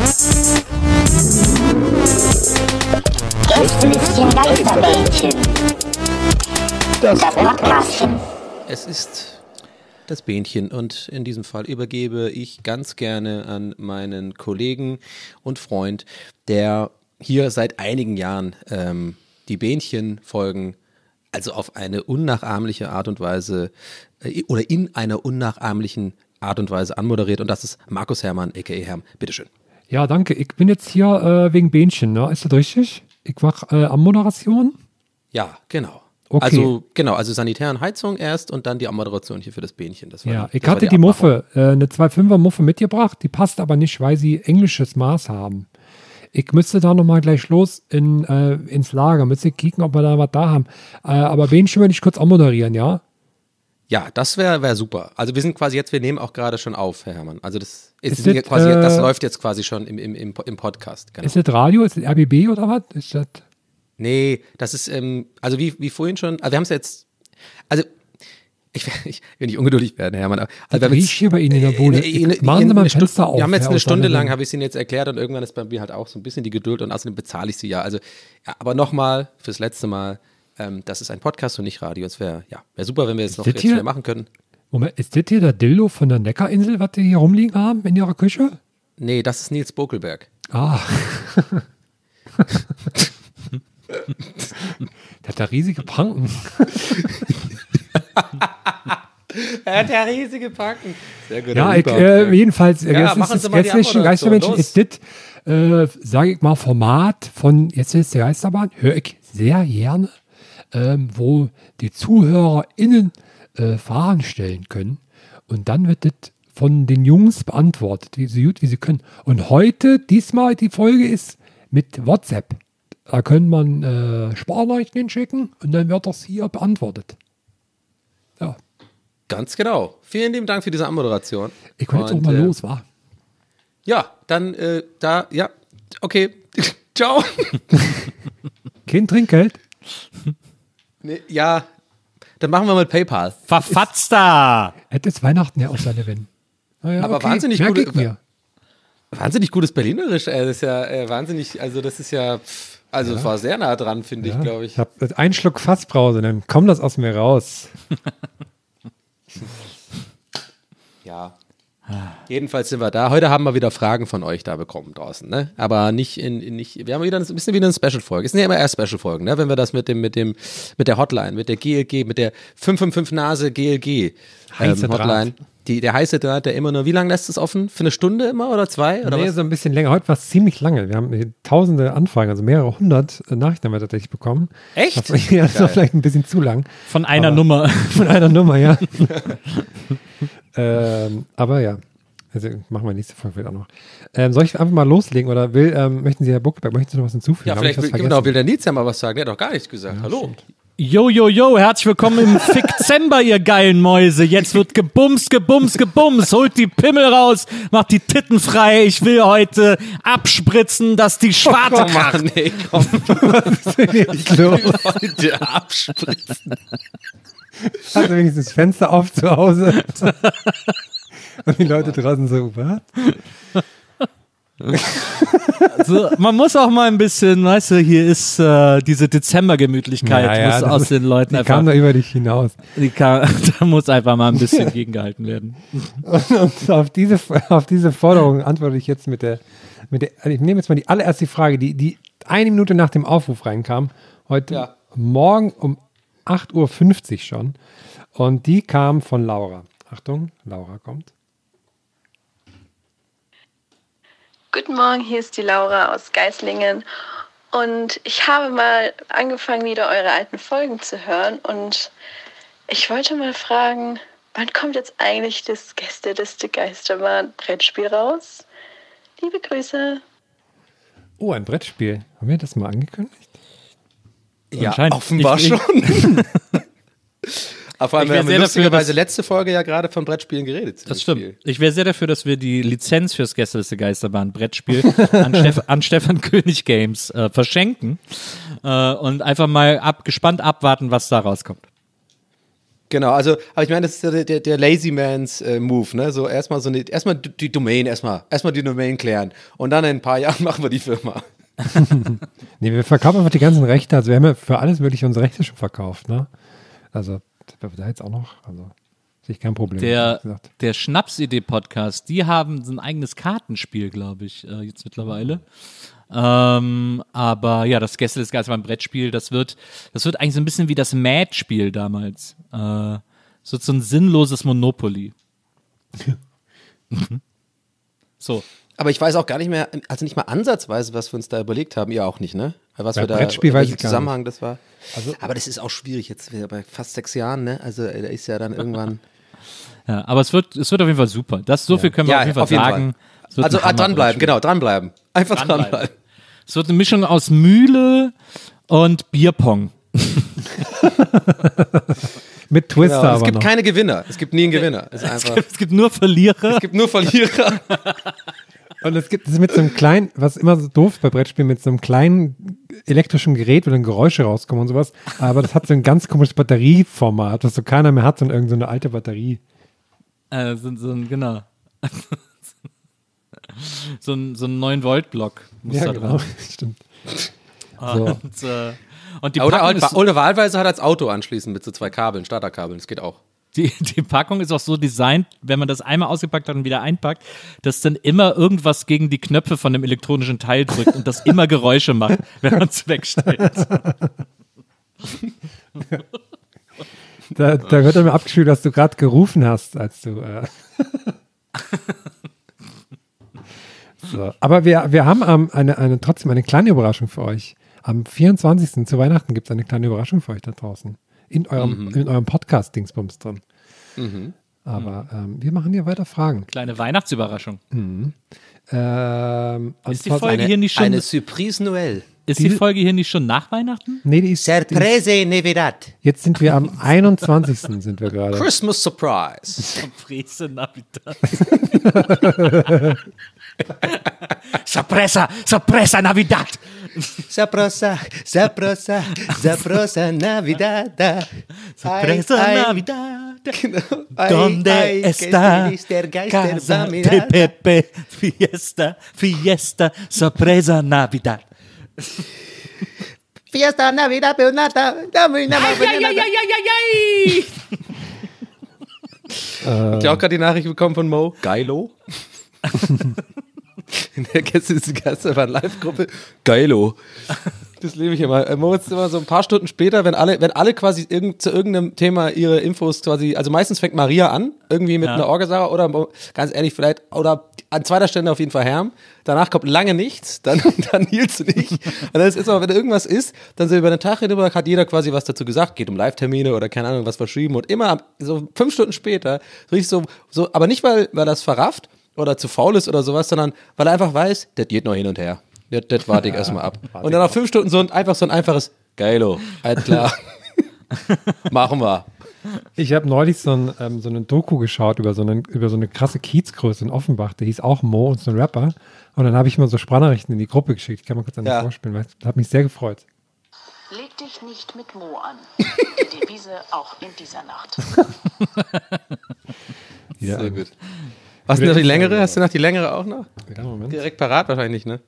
Gästelistchen Geisterbällchen. Das Podcastchen. Es ist das Bähnchen und in diesem Fall übergebe ich ganz gerne an meinen Kollegen und Freund, der hier seit einigen Jahren die Bähnchen-Folgen also auf eine unnachahmliche Art und Weise oder in einer unnachahmlichen Art und Weise anmoderiert, und das ist Markus Herrmann, a.k.a. Herm. Bitteschön. Ja, danke. Ich bin jetzt hier wegen Bähnchen, ne? Ist das richtig? Ich mache Anmoderation? Ja, genau. Okay. Also Sanitär und Heizung erst und dann die Anmoderation hier für das Bähnchen. Das war ich hatte die Muffe, eine 2,5er Muffe mitgebracht, die passt aber nicht, weil sie englisches Maß haben. Ich müsste da nochmal gleich los ins Lager, müsste kicken, ob wir da was da haben. Aber Bähnchen würde ich kurz anmoderieren, ja? Ja, das wär super. Also wir sind quasi jetzt, wir nehmen auch gerade schon auf, Herr Herrmann. Also das läuft jetzt quasi schon im Podcast. Genau. Ist das Radio, ist das RBB oder was? Ist das... Nee, das ist, also wie vorhin schon, also wir haben es jetzt, also ich will nicht ungeduldig werden, Hermann. Also das riecht hier bei Ihnen in der Bude. Machen Sie mal ein Fenster auf. Wir haben jetzt eine Stunde lang, habe ich es Ihnen jetzt erklärt, und irgendwann ist bei mir halt auch so ein bisschen die Geduld, und außerdem bezahle ich Sie ja. Also, ja, aber nochmal, fürs letzte Mal, das ist ein Podcast und nicht Radio. Es wäre super, wenn wir jetzt noch jetzt mehr machen können. Moment, ist das hier der Dildo von der Neckarinsel, was Sie hier rumliegen haben in Ihrer Küche? Nee, das ist Nils Bokelberg. Ah. Der hat da riesige Pranken. Er hat ja riesige Pranken. Sehr gut. Ja, jedenfalls, machen Sie mal die Geistermenschen ist das, sage ich mal, Format von Jetzt ist der Geisterbahn, höre ich sehr gerne, wo die ZuhörerInnen Fragen stellen können, und dann wird das von den Jungs beantwortet, so gut wie sie können. Und diesmal die Folge ist mit WhatsApp. Da kann man Sprachnachrichten hinschicken und dann wird das hier beantwortet. Ja. Ganz genau. Vielen lieben Dank für diese Anmoderation. Ich kann jetzt auch mal los, wa? Ja, dann okay. Ciao. Kein Trinkgeld? Nee, ja, dann machen wir mit PayPal. Verfatzt da! Hätte es Weihnachten ja auch seine Wenn. Ja, aber okay. wahnsinnig gutes Berlinerisch. Das ist ja wahnsinnig, also das ist ja, es war sehr nah dran, finde ich, glaube ich. Ich habe einen Schluck Fassbrause, dann kommt das aus mir raus. Ja. Jedenfalls sind wir da. Heute haben wir wieder Fragen von euch da bekommen draußen, ne? Aber nicht, wir haben wieder ein bisschen wieder eine Special-Folge. Es sind ja immer erst Special-Folgen, ne? Wenn wir das mit der Hotline, mit der GLG, mit der 555-Nase GLG Hotline. Der heiße Draht, der immer nur, wie lange lässt es offen? Für eine Stunde immer oder 2? Oder was? So ein bisschen länger. Heute war es ziemlich lange. Wir haben tausende Anfragen, also mehrere hundert Nachrichten haben wir tatsächlich bekommen. Echt? Ja, das war vielleicht ein bisschen zu lang. Von einer Nummer. Von einer Nummer, ja. Aber ja, also machen wir nächste Folge auch noch. Soll ich einfach mal loslegen oder möchten Sie, Herr Buckelberg, möchten Sie noch was hinzufügen? Ja, vielleicht will der Nils ja mal was sagen. Der hat doch gar nichts gesagt. Ja, hallo. Stimmt. Jo, herzlich willkommen im Fickzember, ihr geilen Mäuse. Jetzt wird gebumst. Holt die Pimmel raus, macht die Titten frei. Ich will heute abspritzen, dass die Schwarte machen. Nee, komm. Was ist denn jetzt los? Heute abspritzen. Hast du wenigstens das Fenster auf zu Hause? Und die Leute draußen so, was? Also, man muss auch mal ein bisschen, weißt du, hier ist diese Dezember-Gemütlichkeit muss aus den Leuten die kam da über dich hinaus. Da muss einfach mal ein bisschen gegengehalten werden. Und auf diese Forderung antworte ich jetzt mit der ich nehme jetzt mal die allererste Frage, die 1 Minute nach dem Aufruf reinkam, heute Morgen um 8:50 Uhr schon. Und die kam von Laura. Achtung, Laura kommt. Guten Morgen, hier ist die Laura aus Geislingen und ich habe mal angefangen, wieder eure alten Folgen zu hören und ich wollte mal fragen, wann kommt jetzt eigentlich das Gästeliste Geisterbahn Brettspiel raus? Liebe Grüße. Oh, ein Brettspiel. Haben wir das mal angekündigt? Ja, offenbar schon. Aber vor allem, wir haben lustigerweise letzte Folge ja gerade von Brettspielen geredet. Das stimmt. Viel. Ich wäre sehr dafür, dass wir die Lizenz fürs Gästeliste Geisterbahn Brettspiel an Stefan König Games verschenken und einfach mal gespannt abwarten, was da rauskommt. Genau, also, aber ich meine, das ist ja der Lazy Man's Move, ne? So erstmal die Domain, erstmal die Domain klären und dann in ein paar Jahren machen wir die Firma. Nee, wir verkaufen einfach die ganzen Rechte. Also wir haben ja für alles mögliche unsere Rechte schon verkauft, ne? Also da jetzt auch noch, also sehe ich kein Problem. Der Schnapsidee-Podcast, die haben so ein eigenes Kartenspiel, glaube ich, jetzt mittlerweile. Aber ja, das Gäste des Geistes beim Brettspiel, das wird eigentlich so ein bisschen wie das Mad-Spiel damals. So ein sinnloses Monopoly. So. Aber ich weiß auch gar nicht mehr, also nicht mal ansatzweise, was wir uns da überlegt haben. Ihr auch nicht, ne? Was Bei wir da, Brettspiel weiß ich gar Zusammenhang das war. Also, aber das ist auch schwierig jetzt wieder bei fast 6 Jahren, ne? Also da ist ja dann irgendwann. Ja, aber es wird auf jeden Fall super. So viel können wir auf jeden Fall sagen. Also dranbleiben, genau, dranbleiben. Einfach dranbleiben. Es wird eine Mischung aus Mühle und Bierpong. mit Twister genau, aber es gibt noch. keine Gewinner. Es gibt nie einen Gewinner. Es gibt nur Verlierer. Es gibt nur Verlierer. Und es gibt es mit so einem kleinen, was immer so doof bei Brettspielen, mit so einem kleinen elektrischen Gerät, wo dann Geräusche rauskommen und sowas. Aber das hat so ein ganz komisches Batterieformat, das so keiner mehr hat, sondern irgend so eine alte Batterie. Genau. so ein 9-Volt-Block muss Ja, da genau, dran. stimmt. So. Und die Packung ist, oder wahlweise hat er das Auto anschließen mit so 2 Kabeln, Starterkabeln, das geht auch. die Packung ist auch so designt, wenn man das einmal ausgepackt hat und wieder einpackt, dass dann immer irgendwas gegen die Knöpfe von dem elektronischen Teil drückt und das immer Geräusche macht, wenn man es wegstellt. Da wird dann mal abgespielt, dass du gerade gerufen hast, als du. So. Aber wir haben trotzdem eine kleine Überraschung für euch. Am 24. zu Weihnachten gibt es eine kleine Überraschung für euch da draußen. In eurem Podcast-Dingsbums drin. Aber wir machen hier weiter Fragen. Kleine Weihnachtsüberraschung. Ist die Folge hier nicht schon? Eine Surprise Noël. Ist die Folge hier nicht schon nach Weihnachten? Nee, die ist. Surprese Navidad. Jetzt sind wir am 21. sind wir gerade. Christmas Surprise. Surpresa Navidad. Sorpresa Navidad. Saprosa Navidad. Sorpresa Navidad. Genau. ¿Dónde está casa de Pepe? Fiesta, sorpresa Navidad. Fiesta Navidad, Peonata. Habt ihr auch gerade die Nachricht bekommen von Mo? Geilo. In der Gäste-Gäste Live-Gruppe. Geilo. Das liebe ich immer. Mo ist immer so ein paar Stunden später, wenn alle quasi zu irgendeinem Thema ihre Infos quasi, also meistens fängt Maria an, irgendwie mit einer Orgasache oder ganz ehrlich vielleicht, oder an zweiter Stelle auf jeden Fall Herm. Danach kommt lange nichts, dann Nils und ich. Und dann ist immer, wenn irgendwas ist, dann so über den Tag hinüber hat jeder quasi was dazu gesagt, geht um Live-Termine oder keine Ahnung, was verschrieben und immer so 5 Stunden später, richtig so, aber nicht, weil das verrafft oder zu faul ist oder sowas, sondern weil er einfach weiß, das geht noch hin und her. Das warte ich erstmal ab. Und dann nach 5 Stunden so ein einfaches Geilo. Halt klar. Machen wir. Ich habe neulich so eine Doku geschaut über so eine krasse Kiezgröße in Offenbach. Der hieß auch Mo und so ein Rapper. Und dann habe ich mal so Sprachnachrichten in die Gruppe geschickt. Ich kann mal kurz an das vorspielen, weil das hat mich sehr gefreut. Leg dich nicht mit Mo an. Die Devise auch in dieser Nacht. Ja, sehr gut. Hast du noch die längere? Hast du noch die längere auch noch? Ja, Moment. Direkt parat wahrscheinlich, ne?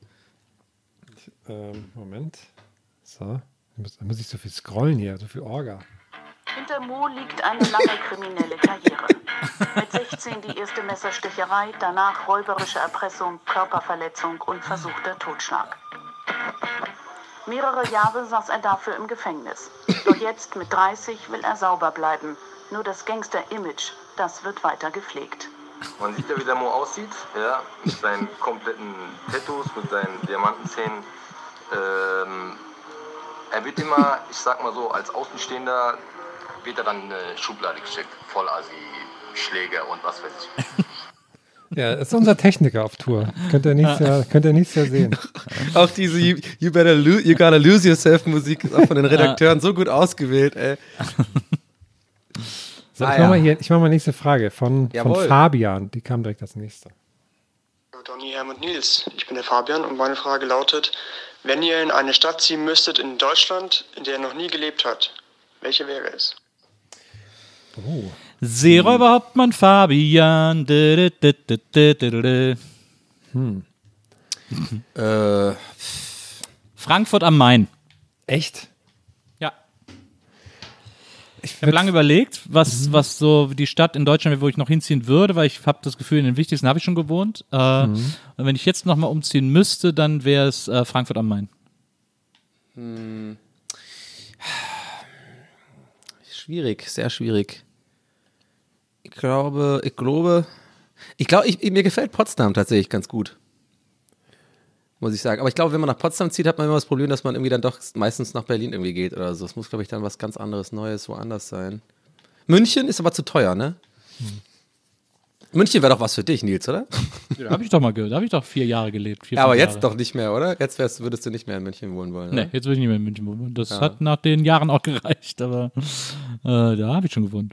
Moment. So. Da muss ich so viel scrollen hier, so viel Orga. Hinter Mo liegt eine lange kriminelle Karriere. Mit 16 die erste Messerstecherei, danach räuberische Erpressung, Körperverletzung und versuchter Totschlag. Mehrere Jahre saß er dafür im Gefängnis. Doch jetzt mit 30 will er sauber bleiben. Nur das Gangster-Image, das wird weiter gepflegt. Man sieht ja, wie der Mo aussieht, ja, mit seinen kompletten Tattoos, mit seinen Diamantenzähnen. Er wird immer, ich sag mal so, als Außenstehender wird er dann in eine Schublade geschickt. Vollasi, Schläger und was weiß ich. Ja, das ist unser Techniker auf Tour. Könnt ihr nächstes Jahr sehen. Auch diese You Gotta Lose Yourself Musik ist auch von den Redakteuren so gut ausgewählt, ey. So, ich mach mal nächste Frage von Fabian. Die kam direkt als nächste. Donny, Herm und Nils, ich bin der Fabian und meine Frage lautet, wenn ihr in eine Stadt ziehen müsstet in Deutschland, in der ihr noch nie gelebt habt, welche wäre es? Seeräuberhauptmann Fabian. Frankfurt am Main. Echt? Ja. Ich habe lange überlegt, was so die Stadt in Deutschland, wo ich noch hinziehen würde, weil ich habe das Gefühl, in den wichtigsten habe ich schon gewohnt. Und wenn ich jetzt nochmal umziehen müsste, dann wäre es Frankfurt am Main. Schwierig, sehr schwierig. Ich glaube, mir gefällt Potsdam tatsächlich ganz gut. Muss ich sagen. Aber ich glaube, wenn man nach Potsdam zieht, hat man immer das Problem, dass man irgendwie dann doch meistens nach Berlin irgendwie geht oder so. Es muss, glaube ich, dann was ganz anderes, Neues, woanders sein. München ist aber zu teuer, ne? München wäre doch was für dich, Nils, oder? Ja, habe ich doch mal gehört. Da habe ich doch 4 Jahre gelebt. 4, Ja, aber 5 jetzt Jahre. doch nicht mehr, oder? Jetzt würdest du nicht mehr in München wohnen wollen, oder? Nee, jetzt will ich nicht mehr in München wohnen. Das hat nach den Jahren auch gereicht, aber da habe ich schon gewohnt.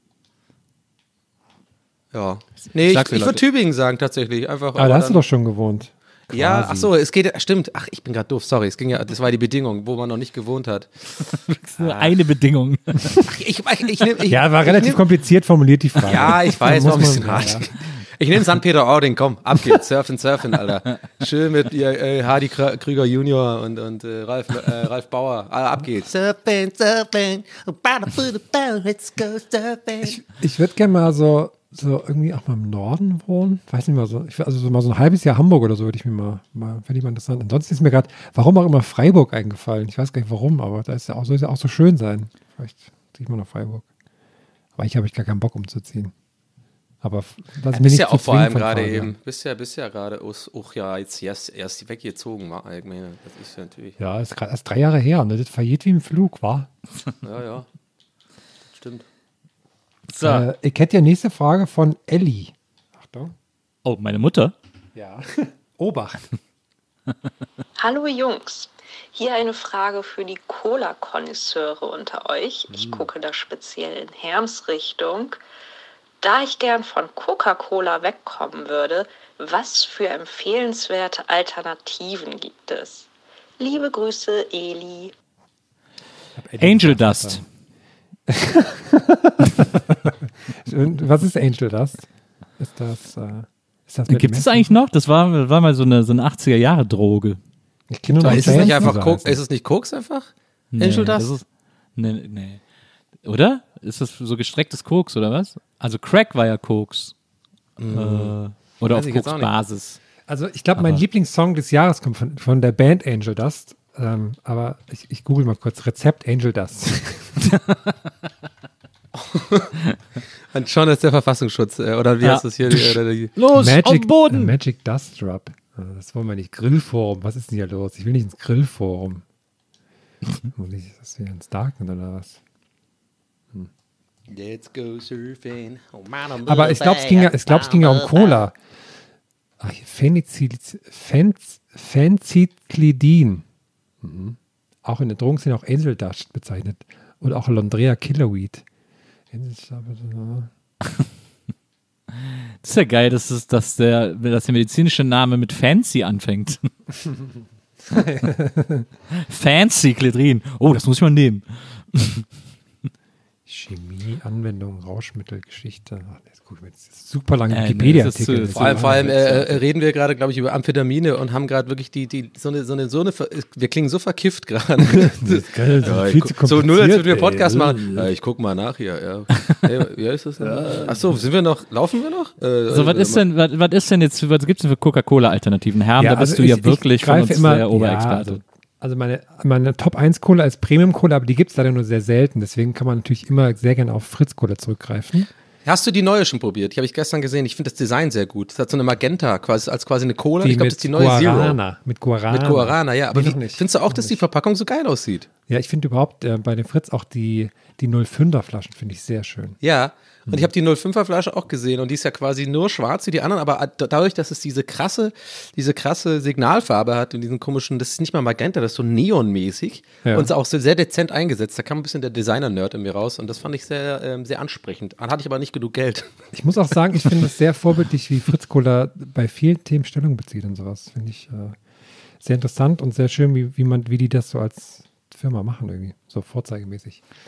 Ja. Nee, ich sag's dir, würde Leute. Tübingen sagen, tatsächlich. Einfach, Aber da hast du doch schon gewohnt. Ja, Quasi. ach so, es geht, stimmt. Ach, ich bin gerade doof, sorry. Das war die Bedingung, wo man noch nicht gewohnt hat. Das ist nur eine Bedingung. Ach, Ja, war relativ kompliziert formuliert, die Frage. Ja, ich weiß, Da war ein muss bisschen man- hart. Ich nehme St. Peter-Ording, komm, ab geht's, surfen, Alter. Schön mit Hardy Krüger Junior und Ralf Bauer. Ab geht's. Surfing, let's go surfing. Ich würde gerne mal so irgendwie auch mal im Norden wohnen. Weiß nicht mal so. Also so mal so ein halbes Jahr Hamburg oder so würde ich mir fände ich mal interessant. Ansonsten ist mir gerade, warum auch immer Freiburg eingefallen. Ich weiß gar nicht warum, aber da soll es ja auch so schön sein. Vielleicht ziehe ich mal nach Freiburg. Aber habe ich gar keinen Bock umzuziehen. Aber das Bist ja auch vor allem gerade eben. Bist ja gerade erst weggezogen, war eigentlich. Das ist ja natürlich. Ja, ist gerade erst 3 Jahre her. Ne? Das vergeht wie im Flug, war. Ja. Stimmt. So. Ich hätte ja nächste Frage von Elli. Achtung. Oh, meine Mutter? Ja. Obacht. Hallo Jungs, hier eine Frage für die Cola-Konnoisseure unter euch. Ich gucke da speziell in Herms Richtung. Da ich gern von Coca-Cola wegkommen würde, was für empfehlenswerte Alternativen gibt es? Liebe Grüße, Eli. Angel Dust. Was ist Angel Dust? Ist das mit Gibt es Messer? eigentlich noch? Das war mal so eine 80er-Jahre-Droge. Ich kenne nur noch Ist es nicht Bands, einfach die so Koks? heißen. Ist es nicht Koks einfach? Nee, Angel das Dust? ist- Nee. Oder? Ist das so gestrecktes Koks oder was? Also Crack war ja Koks. Oder Weiß auf ich jetzt auch nicht. Koks-Basis. Also ich glaube, mein Lieblingssong des Jahres kommt von der Band Angel Dust. Aber ich google mal kurz. Rezept Angel Dust. Und schon ist der Verfassungsschutz, oder wie Ja. heißt das hier? Los, auf den Boden! Magic Dust Drop. Das wollen wir nicht. Grillforum. Was ist denn hier los? Ich will nicht ins Grillforum. Muss ich das wieder ins Darknet oder was? Let's go surfing. Oh, man, Aber ich glaube, es ging ja um Cola. Ach, Phencyclidin. Auch in der Drogenszene auch Angel Dust bezeichnet. Und auch Londrea Killerweed. Das ist ja geil, dass der medizinische Name mit Fancy anfängt. Fancy Cledrin. Oh, das muss ich mal nehmen. Chemie, Anwendung, Rauschmittel, Geschichte. Ach, jetzt guck ich mir jetzt super lange nee, Wikipedia-Artikel. das ist Vor allem reden wir gerade, glaube ich, über Amphetamine und haben gerade wirklich wir klingen so verkifft gerade. So nur als würden wir Podcast machen. Ich guck mal nach hier. Ja. Hey, wie heißt das denn? Achso, laufen wir noch? So, was gibt's denn für Coca-Cola-Alternativen? Herm, da bist du ja wirklich von uns der Oberexperte. Also meine Top 1 Cola ist Premium Cola, aber die gibt es leider nur sehr selten. Deswegen kann man natürlich immer sehr gerne auf Fritz Cola zurückgreifen. Hast du die neue schon probiert? Die habe ich gestern gesehen. Ich finde das Design sehr gut. Es hat so eine Magenta, quasi eine Cola. Ich glaube, das ist die neue Zero. Mit Guarana. Mit Guarana, ja. Aber Nee, noch nicht. findest du auch, dass die Verpackung so geil aussieht? Ja, ich finde überhaupt bei den Fritz auch die 05er Flaschen finde ich sehr schön. Ja. Und ich habe die 05er Flasche auch gesehen und die ist ja quasi nur schwarz wie die anderen, aber dadurch, dass es diese krasse Signalfarbe hat und diesen komischen, das ist nicht mal Magenta, das ist so neonmäßig und ist auch so sehr dezent eingesetzt. Da kam ein bisschen der Designer-Nerd in mir raus und das fand ich sehr, sehr ansprechend. Dann hatte ich aber nicht genug Geld. Ich muss auch sagen, ich finde es sehr vorbildlich, wie Fritz Cola bei vielen Themen Stellung bezieht und sowas. Finde ich sehr interessant und sehr schön, wie die das so als Firma machen irgendwie, so vorzeigemäßig.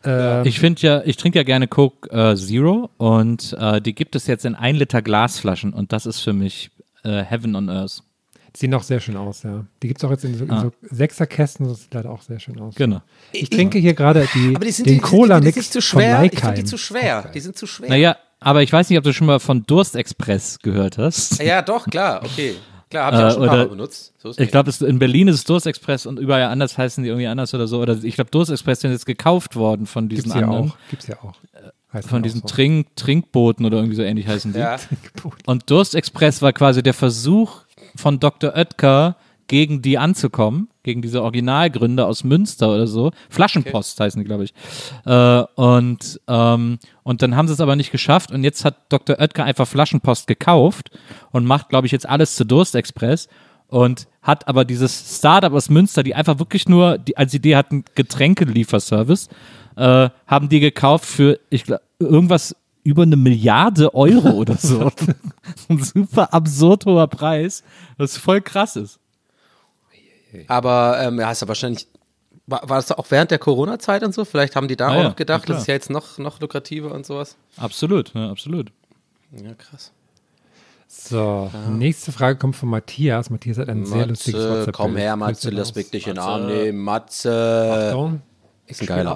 Ich trinke ja gerne Coke Zero und die gibt es jetzt in 1 Liter Glasflaschen und das ist für mich Heaven on Earth. Die sehen auch sehr schön aus, ja. Die gibt es auch jetzt in so 6er-Kästen, das sieht leider auch sehr schön aus. Genau. Ich trinke hier gerade den die Cola-Mix zu von schwer. Ich Leikheim. finde die zu schwer. Die sind zu schwer. Naja, aber ich weiß nicht, ob du schon mal von Durstexpress gehört hast. Ja, doch, klar, okay. Klar, habe ich auch schon ein paar Mal benutzt. So ist Ich glaube, in Berlin ist es Durstexpress und überall anders heißen die irgendwie anders oder so. Oder ich glaube, Durstexpress sind jetzt gekauft worden von diesen Gibt's ja anderen. auch. Gibt's ja auch. Heißt Von auch diesen so. Trinkbooten oder irgendwie so ähnlich heißen die. Ja. Und Durstexpress war quasi der Versuch von Dr. Oetker, gegen die anzukommen, gegen diese Originalgründer aus Münster oder so. Flaschenpost heißen die, glaube ich. Und dann haben sie es aber nicht geschafft und jetzt hat Dr. Oetker einfach Flaschenpost gekauft und macht, glaube ich, jetzt alles zu Durstexpress und hat aber dieses Startup aus Münster, die einfach wirklich nur als Idee hatten, Getränkelieferservice, haben die gekauft für, ich glaube, irgendwas über 1 Milliarde Euro oder so. Ein super absurd hoher Preis, was voll krass ist. Aber hast du wahrscheinlich, war das auch während der Corona-Zeit und so? Vielleicht haben die da auch noch gedacht, das ist ja jetzt noch lukrativer und sowas. Absolut, ja, absolut. Ja, krass. So, nächste Frage kommt von Matthias. Matthias hat ein sehr lustiges WhatsApp. Komm her, Matze, lass mich dich in den Arm nehmen. Matze. Achtung. Ist ein geiler.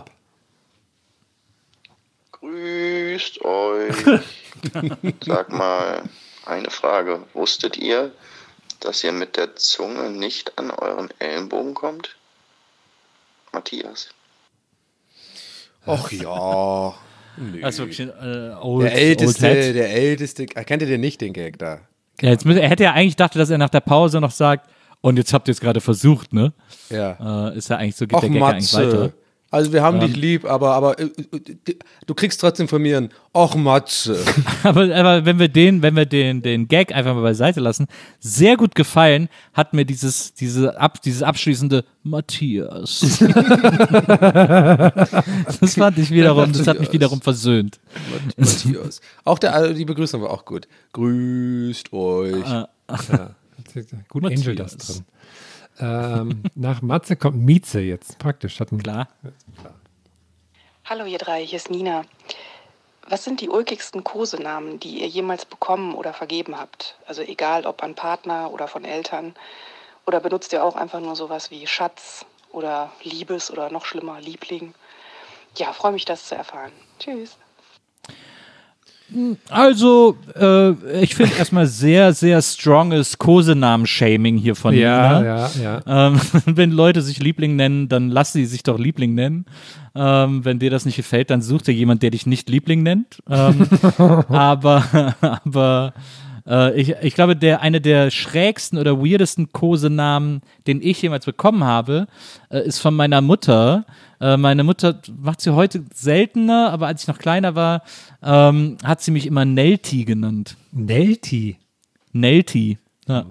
Grüßt euch. Sag mal, eine Frage. Wusstet ihr, dass ihr mit der Zunge nicht an euren Ellenbogen kommt? Matthias. Och ja. Nö. Das ist wirklich ein Der Älteste. Kennt ihr den nicht, den Gag da? Ja, er hätte ja eigentlich gedacht, dass er nach der Pause noch sagt, und jetzt habt ihr es gerade versucht, ne? Ja. Ist ja eigentlich so, geht Och, der Gag ja eigentlich weiter. Matze. Also wir haben dich lieb, aber du kriegst trotzdem von mir ein Och, Matze. Aber wenn wir den Gag einfach mal beiseite lassen, sehr gut gefallen hat mir dieses abschließende Matthias. Das fand ich wiederum, das hat mich wiederum versöhnt. Matthias. Auch die Begrüßung war auch gut. Grüßt euch. Ja, gut Matthias. Angel das drin. Nach Matze kommt Mieze jetzt. Praktisch. Klar. Hallo ihr drei, hier ist Nina. Was sind die ulkigsten Kosenamen, die ihr jemals bekommen oder vergeben habt? Also egal, ob an Partner oder von Eltern. Oder benutzt ihr auch einfach nur sowas wie Schatz oder Liebes oder noch schlimmer, Liebling? Ja, freue mich, das zu erfahren. Tschüss. Also, ich finde erstmal sehr, sehr stronges Kosenamen-Shaming hier von Nina. Ja. Wenn Leute sich Liebling nennen, dann lass sie sich doch Liebling nennen. Wenn dir das nicht gefällt, dann such dir jemand, der dich nicht Liebling nennt. Aber ich glaube, eine der schrägsten oder weirdesten Kosenamen, den ich jemals bekommen habe, ist von meiner Mutter. Meine Mutter macht sie heute seltener, aber als ich noch kleiner war, hat sie mich immer Nelti genannt. Nelti? Nelti, ja.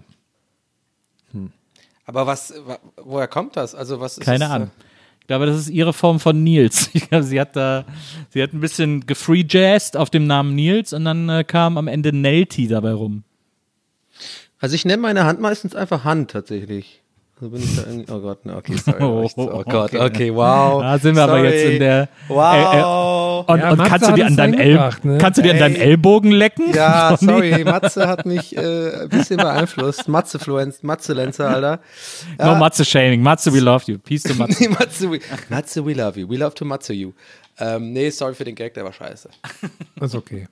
Aber woher kommt das? Also was ist Keine Ahnung. Ich glaube, das ist ihre Form von Nils. Ich glaube, sie hat ein bisschen gefreejazzed auf dem Namen Nils und dann kam am Ende Nelti dabei rum. Also ich nenne meine Hand meistens einfach Hand tatsächlich. Also bin ich da irgendwie, oh Gott, ne, okay, sorry. Oh Gott, okay, wow. Da sind wir aber jetzt in der. Wow. Und Matze kannst du hat dir an es deinem eingebracht, ne? kannst du dir an deinem Ellbogen lecken? Ja, Toni? sorry, Matze hat mich ein bisschen beeinflusst. Matze-Lenzer, Alter. No Matze-Shaming. Matze, we love you. Peace to Matze. Matze, we love you. We love to Matze you. Nee, sorry für den Gag, der war scheiße. Ist okay.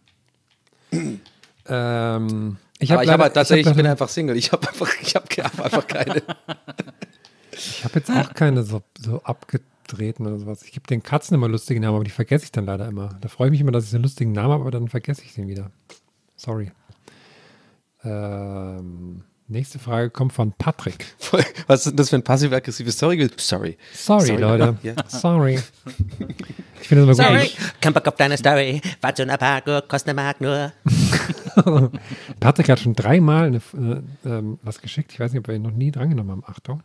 Ich bin einfach Single. Ich habe einfach keine. Ich habe jetzt auch keine so abgedrehten oder sowas. Ich gebe den Katzen immer lustige Namen, aber die vergesse ich dann leider immer. Da freue ich mich immer, dass ich einen lustigen Namen habe, aber dann vergesse ich den wieder. Sorry. Nächste Frage kommt von Patrick. Was ist denn das für ein passiv-aggressives Sorry? Sorry, Leute. Ja. Sorry. Ich finde das immer Sorry. gut. Kein Bock auf deine Story. Was so ein Park, kostet eine Mark nur. Patrick hat schon 3-mal was geschickt. Ich weiß nicht, ob wir ihn noch nie drangenommen haben. Achtung.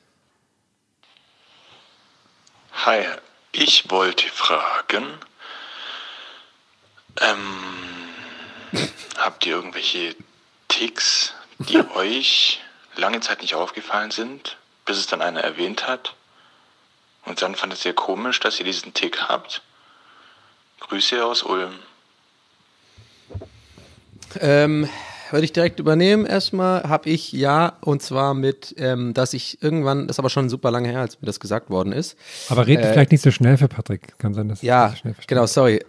Hi, ich wollte fragen, habt ihr irgendwelche Ticks, die euch lange Zeit nicht aufgefallen sind, bis es dann einer erwähnt hat? Und dann fandet ihr komisch, dass ihr diesen Tick habt. Grüße aus Ulm. Würde ich direkt übernehmen erstmal, habe ich und zwar mit, dass ich irgendwann, das ist aber schon super lange her, als mir das gesagt worden ist. Aber red vielleicht nicht so schnell für Patrick, kann sein, dass ja, ich so schnell verstehe. Genau, sorry.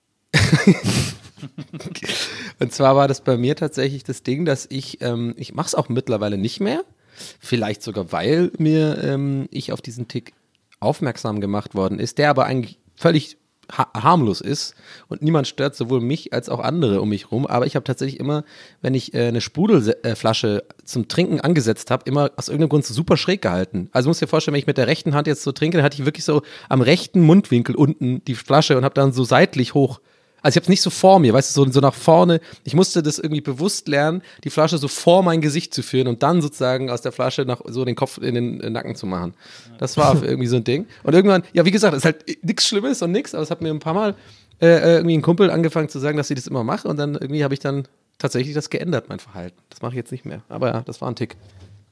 Und zwar war das bei mir tatsächlich das Ding, dass ich mache es auch mittlerweile nicht mehr, vielleicht sogar, weil ich auf diesen Tick aufmerksam gemacht worden ist, der aber eigentlich völlig harmlos ist und niemand stört sowohl mich als auch andere um mich rum, aber ich habe tatsächlich immer, wenn ich eine Sprudelflasche zum Trinken angesetzt habe, immer aus irgendeinem Grund so super schräg gehalten. Also musst dir vorstellen, wenn ich mit der rechten Hand jetzt so trinke, dann hatte ich wirklich so am rechten Mundwinkel unten die Flasche und habe dann so seitlich hoch. Also ich habe es nicht so vor mir, weißt du, so nach vorne. Ich musste das irgendwie bewusst lernen, die Flasche so vor mein Gesicht zu führen und dann sozusagen aus der Flasche so den Kopf in den Nacken zu machen. Das war irgendwie so ein Ding. Und irgendwann, ja, wie gesagt, es ist halt nichts Schlimmes und nichts, aber es hat mir ein paar Mal irgendwie ein Kumpel angefangen zu sagen, dass ich das immer mache und dann irgendwie habe ich dann tatsächlich das geändert, mein Verhalten. Das mache ich jetzt nicht mehr. Aber ja, das war ein Tick.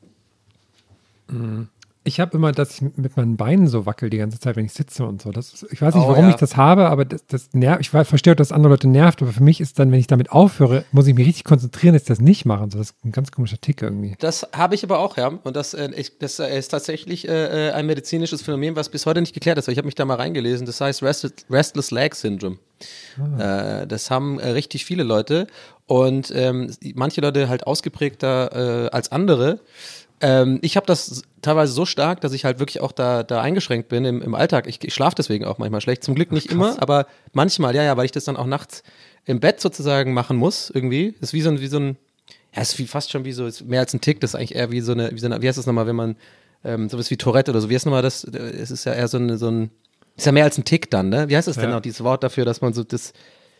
Ich habe immer, dass ich mit meinen Beinen so wackel die ganze Zeit, wenn ich sitze und so. Ich weiß nicht, warum ich das habe, aber das nervt. Ich verstehe, dass andere Leute nervt, aber für mich ist dann, wenn ich damit aufhöre, muss ich mich richtig konzentrieren, dass ich das nicht mache. So, das ist ein ganz komischer Tick irgendwie. Das habe ich aber auch, ja. Und das ist tatsächlich ein medizinisches Phänomen, was bis heute nicht geklärt ist. Weil ich habe mich da mal reingelesen. Das heißt Restless Leg Syndrome. Das haben richtig viele Leute. Und manche Leute halt ausgeprägter als andere. Ich habe das teilweise so stark, dass ich halt wirklich auch da eingeschränkt bin im Alltag. Ich schlafe deswegen auch manchmal schlecht. Zum Glück nicht immer, aber manchmal, ja, weil ich das dann auch nachts im Bett sozusagen machen muss irgendwie. Das ist wie so ein, ja, ist fast schon wie so, ist mehr als ein Tick. Das ist eigentlich eher wie so eine, wie heißt das nochmal, wenn man sowas wie Tourette oder so, wie heißt nochmal das? Es ist ja eher so ein, ist ja mehr als ein Tick dann, ne? Wie heißt das denn auch, dieses Wort dafür, dass man so das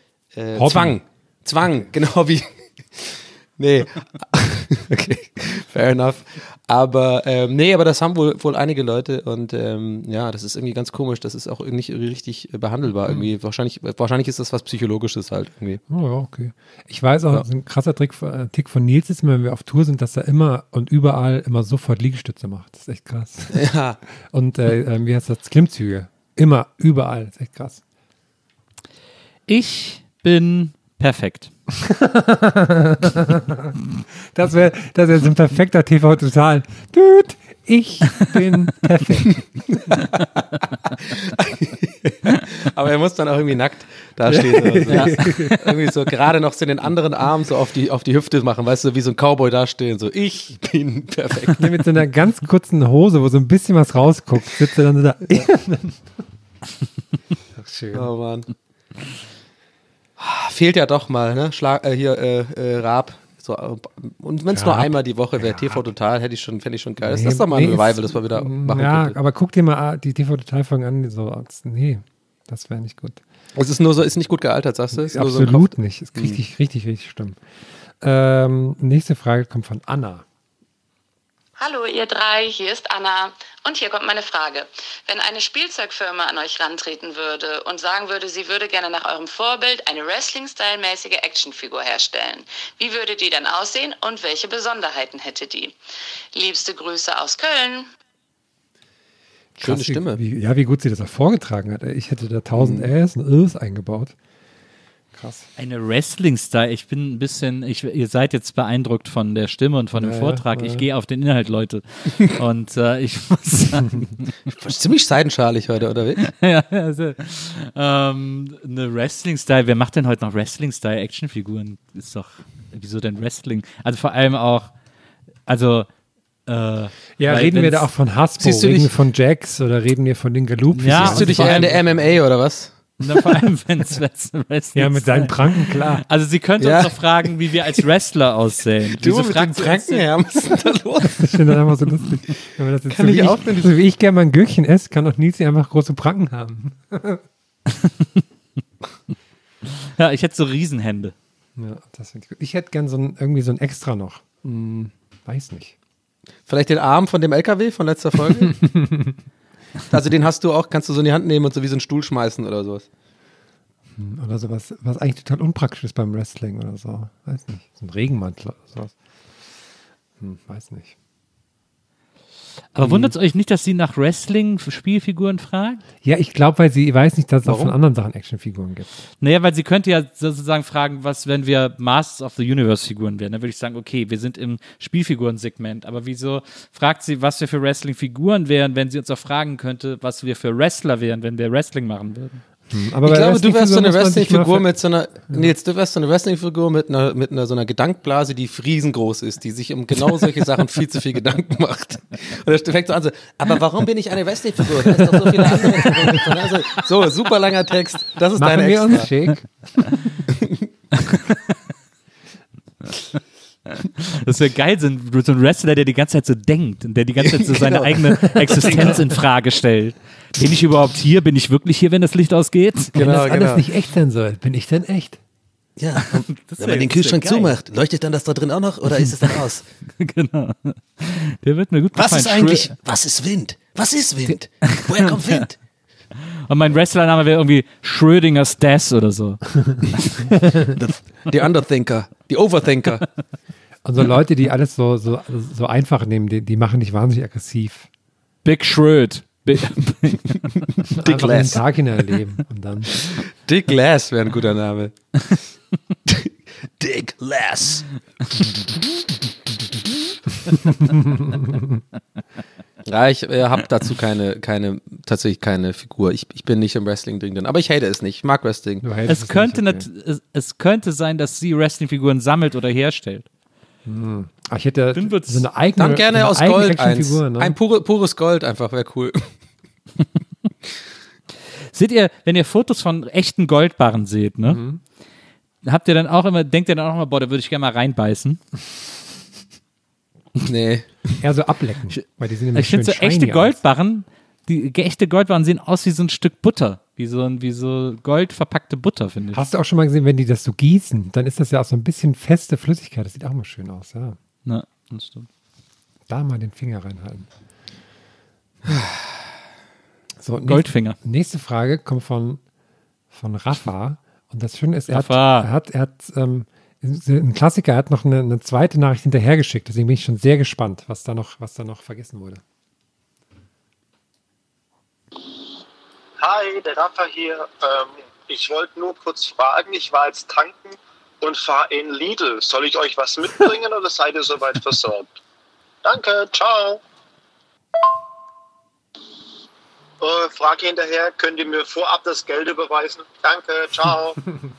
Zwang, genau wie. Nee. Okay, fair enough. Aber aber das haben wohl einige Leute und das ist irgendwie ganz komisch. Das ist auch nicht richtig behandelbar irgendwie. Wahrscheinlich ist das was Psychologisches halt irgendwie. Oh ja, okay. Ich weiß auch, so ein krasser Tick von Nils ist, wenn wir auf Tour sind, dass er immer und überall immer sofort Liegestütze macht. Das ist echt krass. Ja. Und wie heißt das? Klimmzüge. Immer, überall. Das ist echt krass. Ich bin perfekt. Das wäre so ein perfekter TV-Total. Dude, ich bin perfekt. Aber er muss dann auch irgendwie nackt dastehen. So. Ja. Irgendwie so gerade noch so den anderen Arm so auf die Hüfte machen, weißt du, wie so ein Cowboy dastehen. So, ich bin perfekt. Mit so einer ganz kurzen Hose, wo so ein bisschen was rausguckt, sitzt er dann so da. Ach, schön. Oh Mann. Fehlt ja doch mal, ne? Raab. So, und wenn es nur einmal die Woche wäre, TV Total, fände ich schon geil. Das ist doch mal ein Revival, das wir wieder machen. Ja, bitte. Aber guck dir mal die TV Total-Folgen an. Das wäre nicht gut. Es ist nur so, ist nicht gut gealtert, sagst du? Absolut so nicht. Ist richtig, richtig, richtig schlimm. Nächste Frage kommt von Anna. Hallo ihr drei, hier ist Anna und hier kommt meine Frage. Wenn eine Spielzeugfirma an euch rantreten würde und sagen würde, sie würde gerne nach eurem Vorbild eine Wrestling-Style-mäßige Actionfigur herstellen, wie würde die dann aussehen und welche Besonderheiten hätte die? Liebste Grüße aus Köln. Schöne Stimme. Wie gut sie das auch vorgetragen hat. Ich hätte da 1000 Äs und Ös eingebaut. Krass. Eine Wrestling-Style. Ich bin ein bisschen, ihr seid jetzt beeindruckt von der Stimme und von dem Vortrag. Ich gehe auf den Inhalt, Leute. Und ich muss sagen. Ziemlich seidenschalig heute, oder wie? Ja, also, eine Wrestling-Style. Wer macht denn heute noch Wrestling-Style-Actionfiguren? Ist doch, wieso denn Wrestling? Also vor allem auch, reden wir da auch von Hasbro, reden wir von Jax oder reden wir von den Galoops? Ja, siehst du dich eher in der MMA oder was? Na, vor allem, wenn es Wrestling ja, mit seinen Pranken, klar. Also sie könnte uns doch fragen, wie wir als Wrestler aussehen. Du mit den Pranken, ja, was ist denn da los? Ich finde das einfach so lustig. Wenn man das jetzt so wie ich gerne mal ein Gürkchen esse, kann doch Nils einfach große Pranken haben. Ja, ich hätte so Riesenhände. Ja, das finde ich gut. Ich hätte gern irgendwie so ein Extra noch. Weiß nicht. Vielleicht den Arm von dem LKW von letzter Folge? Also den hast du auch, kannst du so in die Hand nehmen und so wie so einen Stuhl schmeißen oder sowas. Oder sowas, was eigentlich total unpraktisch ist beim Wrestling oder so. Weiß nicht. So ein Regenmantel oder sowas. Weiß nicht. Aber wundert es euch nicht, dass sie nach Wrestling-Spielfiguren fragt? Ja, ich glaube, weil sie weiß nicht, dass es auch von anderen Sachen Actionfiguren gibt. Naja, weil sie könnte ja sozusagen fragen, was, wenn wir Masters of the Universe-Figuren wären. Dann würde ich sagen, okay, wir sind im Spielfigurensegment. Aber wieso fragt sie, was wir für Wrestling-Figuren wären, wenn sie uns auch fragen könnte, was wir für Wrestler wären, wenn wir Wrestling machen würden? Aber ich glaube, du wärst so eine Wrestling-Figur mit so einer, du wärst so eine Wrestling-Figur mit einer so einer Gedankenblase, die riesengroß ist, die sich um genau solche Sachen viel zu viel Gedanken macht. Und da fängt so an so, aber warum bin ich eine Wrestling-Figur? Da ist doch so viele andere Figuren. Also, so, super langer Text. Das ist deine Extra. Uns schick. Das wäre geil, so ein Wrestler, der die ganze Zeit so denkt und der die ganze Zeit so seine eigene Existenz in Frage stellt. Bin ich überhaupt hier? Bin ich wirklich hier, wenn das Licht ausgeht? Wenn das alles nicht echt sein soll, bin ich denn echt? Ja, wenn man den Kühlschrank zumacht, leuchtet dann das da drin auch noch oder ist es dann aus? Genau. Der wird mir gut gefallen. Was ist eigentlich, was ist Wind? Was ist Wind? Woher kommt Wind? Und mein Wrestlername wäre irgendwie Schrödingers Death oder so. Die Underthinker, die Overthinker. Also Leute, die alles so einfach nehmen, die machen dich wahnsinnig aggressiv. Big Schröd. Dick Lass. Den Tag erleben und dann. Dick Lass wäre ein guter Name. Dick Lass. Ja, ich habe dazu tatsächlich keine Figur. Ich bin nicht im Wrestling drin, aber ich hate es nicht. Ich mag Wrestling. Es könnte sein, dass sie Wrestling-Figuren sammelt oder herstellt. Ich hätte so eine eigene. Dann gerne aus Gold eins. Ne? Ein pures Gold einfach, wäre cool. Seht ihr, wenn ihr Fotos von echten Goldbarren seht, ne? Denkt ihr dann auch immer, boah, da würde ich gerne mal reinbeißen? Nee. Eher so ablecken. Weil die sind ich finde so echte Goldbarren, echte Goldbarren sehen aus wie so ein Stück Butter. Wie so goldverpackte Butter, finde ich. Hast du auch schon mal gesehen, wenn die das so gießen, dann ist das ja auch so ein bisschen feste Flüssigkeit. Das sieht auch mal schön aus, ja. Na, das stimmt. Da mal den Finger reinhalten. So, Goldfinger. Nächste Frage kommt von Rafa. Und das Schöne ist, er hat ein Klassiker, er hat noch eine zweite Nachricht hinterhergeschickt. Deswegen bin ich schon sehr gespannt, was da noch vergessen wurde. Hi, der Rafa hier. Ich wollte nur kurz fragen, ich war jetzt tanken und fahre in Lidl. Soll ich euch was mitbringen oder seid ihr soweit versorgt? Danke, ciao. Frage hinterher, könnt ihr mir vorab das Geld überweisen? Danke, ciao.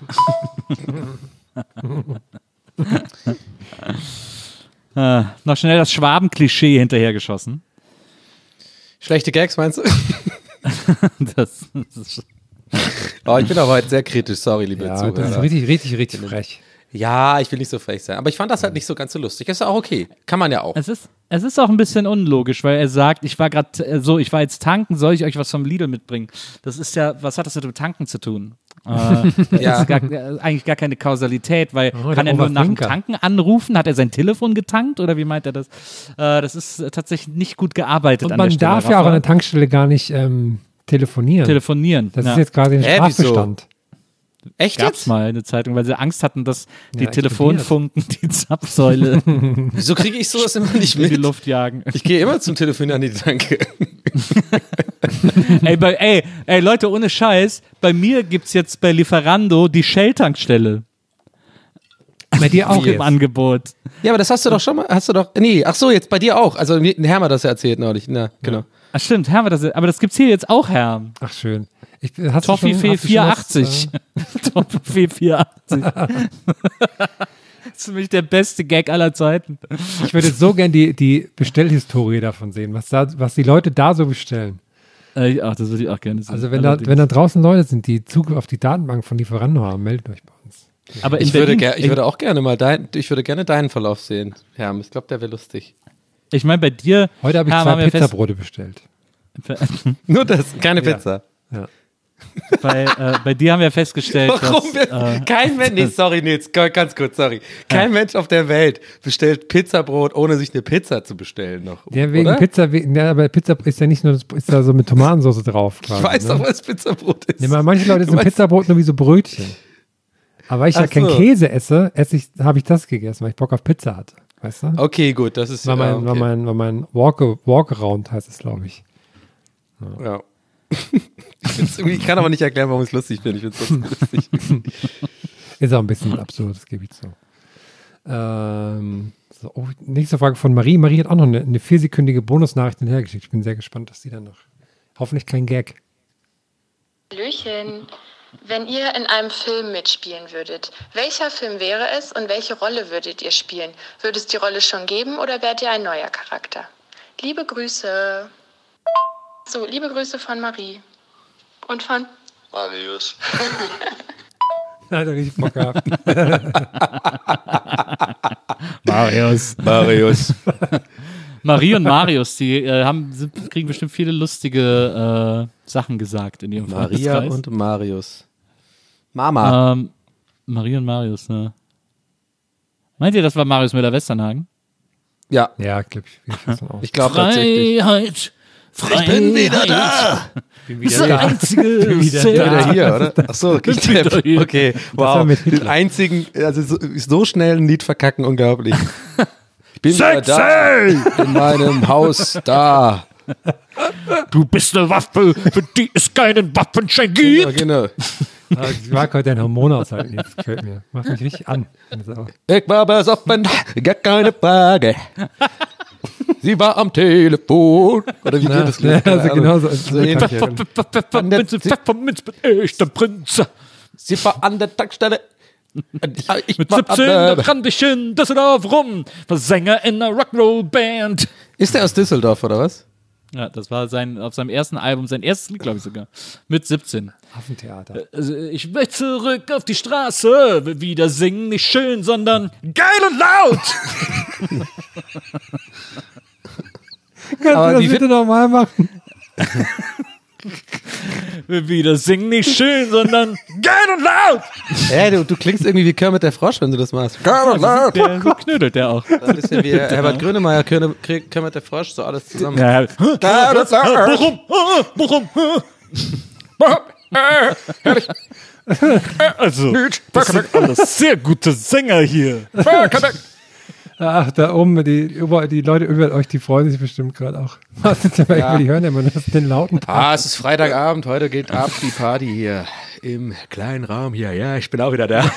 Noch schnell das Schwaben-Klischee hinterhergeschossen. Schlechte Gags, meinst du? Das ist ich bin aber heute sehr kritisch, sorry, liebe Zuhörer. Das ist richtig frech. Ja, ich will nicht so frech sein, aber ich fand das halt nicht so ganz so lustig. Ist ja auch okay, kann man ja auch. Es ist auch ein bisschen unlogisch, weil er sagt, ich war jetzt tanken, soll ich euch was vom Lidl mitbringen? Das ist ja, was hat das mit dem Tanken zu tun? Ja. Ist eigentlich gar keine Kausalität, weil kann er nur nach dem Tanken anrufen? Hat er sein Telefon getankt oder wie meint er das? Das ist tatsächlich nicht gut gearbeitet und an der Stelle. Man darf ja auch an der Tankstelle gar nicht telefonieren. Das ist jetzt quasi ein Strafbestand. Echt Gab's jetzt? mal eine Zeitung, weil sie Angst hatten, dass die Telefonfunken die Zapfsäule Wieso kriege ich sowas immer nicht mit? in die Luft jagen. Ich gehe immer zum Telefonieren an die Tanke. Ey, Leute, ohne Scheiß, bei mir gibt's jetzt bei Lieferando die Shell-Tankstelle. Bei dir auch im Angebot. Ja, aber das hast du doch schon mal, ach so, jetzt bei dir auch. Also Herr hat das ja erzählt neulich. Na, genau. Ja. Ach stimmt, Herr war das, aber das gibt's hier jetzt auch, Herr. Ach schön. Toffifee 480. Toffifee 480. Das ist für mich der beste Gag aller Zeiten. Ich würde so gern die Bestellhistorie davon sehen, was die Leute da so bestellen. Ach, das würde ich auch gerne sehen. Also wenn da draußen Leute sind, die Zugriff auf die Datenbank von Lieferando haben, meldet euch bei uns. Aber ich würde auch gerne mal deinen Verlauf sehen, Herr. Ich glaube, der wäre lustig. Ich meine, bei dir. Heute habe ich 2 Pizzabrote bestellt. Nur das, keine Pizza. Ja. Bei dir haben wir festgestellt, dass kein Mensch, nee, sorry Nils, ganz kurz, sorry. Kein Mensch auf der Welt bestellt Pizzabrot, ohne sich eine Pizza zu bestellen noch. Ja, wegen oder? Pizza, aber Pizza ist ja nicht nur, ist da so mit Tomatensauce drauf. Quasi, ich weiß doch, was Pizzabrot ist. Nee, manche Leute essen Pizzabrot nur wie so Brötchen. Aber weil ich ja keinen Käse esse, habe ich das gegessen, weil ich Bock auf Pizza hatte. Weißt du? Okay, gut, das ist war mein Walkaround, heißt es, glaube ich. Ja. Ich kann aber nicht erklären, warum ich es lustig finde. Ich finde es lustig. Ist auch ein bisschen absurd, das gebe ich zu. Nächste Frage von Marie. Marie hat auch noch eine 4-sekündige Bonusnachricht hinterhergeschickt. Ich bin sehr gespannt, dass sie dann noch. Hoffentlich kein Gag. Hallöchen. Wenn ihr in einem Film mitspielen würdet, welcher Film wäre es und welche Rolle würdet ihr spielen? Würde es die Rolle schon geben oder wärt ihr ein neuer Charakter? Liebe Grüße. So, liebe Grüße von Marie. Und von Marius. Hat er richtig Bock gehabt. Marius. Marie und Marius, die kriegen bestimmt viele lustige Sachen gesagt in ihrem Maria Freundeskreis. und Marius. Mama. Marie und Marius, ne? Meint ihr, das war Marius Müller-Westernhagen? Ja. Ja, glaube ich. Ich glaube tatsächlich. Freiheit. Ich bin wieder da. Das einzige wieder hier, oder? Achso, okay. Wow. Den einzigen, also so schnell ein Lied verkacken, unglaublich. Ich bin wieder da. In meinem Haus da. Du bist eine Waffe, für die es keinen Waffenschein gibt. Genau. Ich mag heute dein Hormonaushalt. Jetzt gefällt mir. Macht mich richtig an. Ich war besoffen, gar keine Frage. Sie war am Telefon. Oder wie geht das Lied? Ja, also genauso. Echter Prinz. Sie war an der Tankstelle. Ich Mit 17 rannte ich in Düsseldorf rum. War Sänger in einer Rock'n'Roll-Band. Ist der aus Düsseldorf, oder was? Ja, das war auf seinem ersten Album, sein erstes Lied, glaube ich sogar. Mit 17. Affentheater. Also ich möchte zurück auf die Straße, will wieder singen, nicht schön, sondern geil und laut. Kannst du das bitte nochmal machen? Will wieder singen, nicht schön, sondern geil und laut. Ey, du klingst irgendwie wie Kermit der Frosch, wenn du das machst. Geil und laut. So knödelt der auch. Ein bisschen wie Herbert Grönemeyer, Kermit der Frosch, so alles zusammen. Ja. Warum? Also, das sind alles sehr gute Sänger hier. Ach, da oben, die Leute über euch, die freuen sich bestimmt gerade auch. Die hören immer den lauten Part. Es ist Freitagabend, heute geht ab die Party hier im kleinen Raum hier. Ja, ich bin auch wieder da.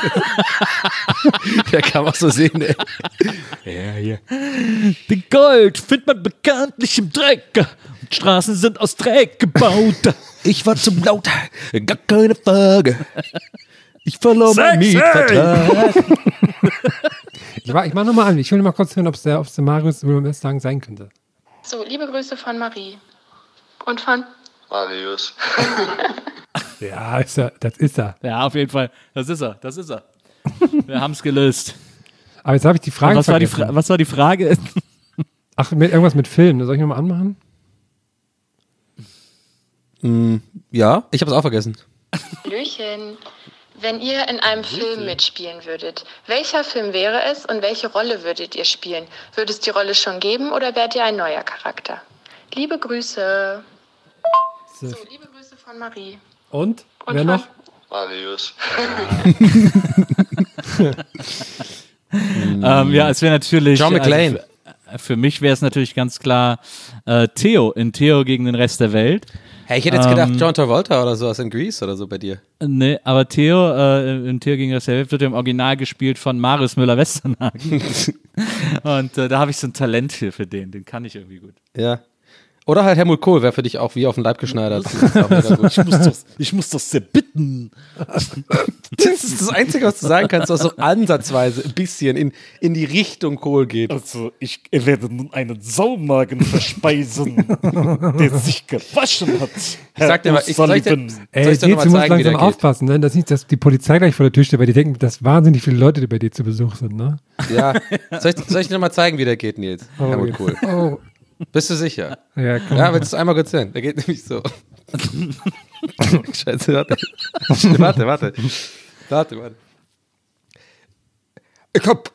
Der kann man auch so sehen, ey. Ja, hier. Die Gold findet man bekanntlich im Dreck. Und Straßen sind aus Dreck gebaut. Ich war zum laut, gar keine Frage. Ich verlor mein Mietvertrag. Ich mach nochmal an. Ich will noch mal kurz hören, ob es der Marius Müller-Westernhagen sein könnte. So, liebe Grüße von Marie. Und von Marius. Ja, das ist er. Ja, auf jeden Fall. Das ist er. Wir haben es gelöst. Aber jetzt habe ich die Frage vergessen. Was war die Frage? Ach, irgendwas mit Film. Soll ich nochmal anmachen? Ja, ich habe es auch vergessen. Hallöchen. Wenn ihr in einem Film mitspielen würdet, welcher Film wäre es und welche Rolle würdet ihr spielen? Würde es die Rolle schon geben oder wärt ihr ein neuer Charakter? Liebe Grüße. So, liebe Grüße von Marie. Und wer noch? Marius. Ja, es wäre natürlich... John McClane. Für mich wäre es natürlich ganz klar Theo in Theo gegen den Rest der Welt. Hey, ich hätte jetzt gedacht, John Travolta oder sowas in Grease oder so bei dir. Nee, aber Theo in Theo gegen den Rest der Welt wird ja im Original gespielt von Marius Müller-Westernhagen. Und da habe ich so ein Talent für den kann ich irgendwie gut. Ja. Oder halt Helmut Kohl wäre für dich auch wie auf den Leib geschneidert. Ich muss das sehr bitten. Das ist das Einzige, was du sagen kannst, was so ansatzweise ein bisschen in die Richtung Kohl geht. Also, ich werde nun einen Saumagen verspeisen, der sich gewaschen hat. Ich sag dir mal, soll ich dir nochmal du zeigen, musst langsam aufpassen, ne? Dass die Polizei gleich vor der Tür steht, weil die denken, dass wahnsinnig viele Leute, die bei dir zu Besuch sind, ne? Ja. Soll ich dir nochmal zeigen, wie der geht, Nils? Helmut Kohl. Oh. Bist du sicher? Ja, komm. Ja, willst du es einmal kurz sehen? Der geht nämlich so. Scheiße, warte. Warte. Ich hab...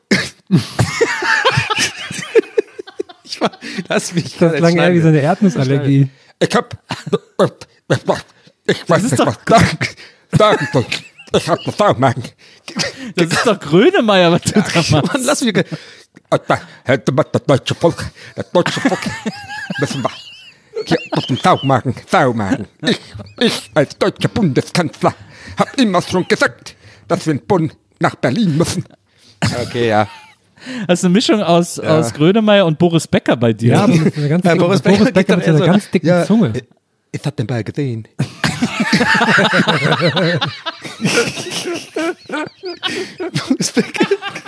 Lass mich das klang eher wie so eine Erdnussallergie. Ich hab... Ich weiß nicht, was... Ich hab das Saumagen. Das ist doch Grönemeyer, was du da machst. Mann, lass mich. Hätte man das deutsche Volk müssen wir hier auf den Saumagen. Ich als deutscher Bundeskanzler hab immer schon gesagt, dass wir in Bonn nach Berlin müssen. Okay, ja. Das ist eine Mischung aus Grönemeyer und Boris Becker bei dir. Ja, mit einer ganz Boris Becker mit geht einer ganz dicken Zunge. Ich hab den Ball gesehen. Boris Becker.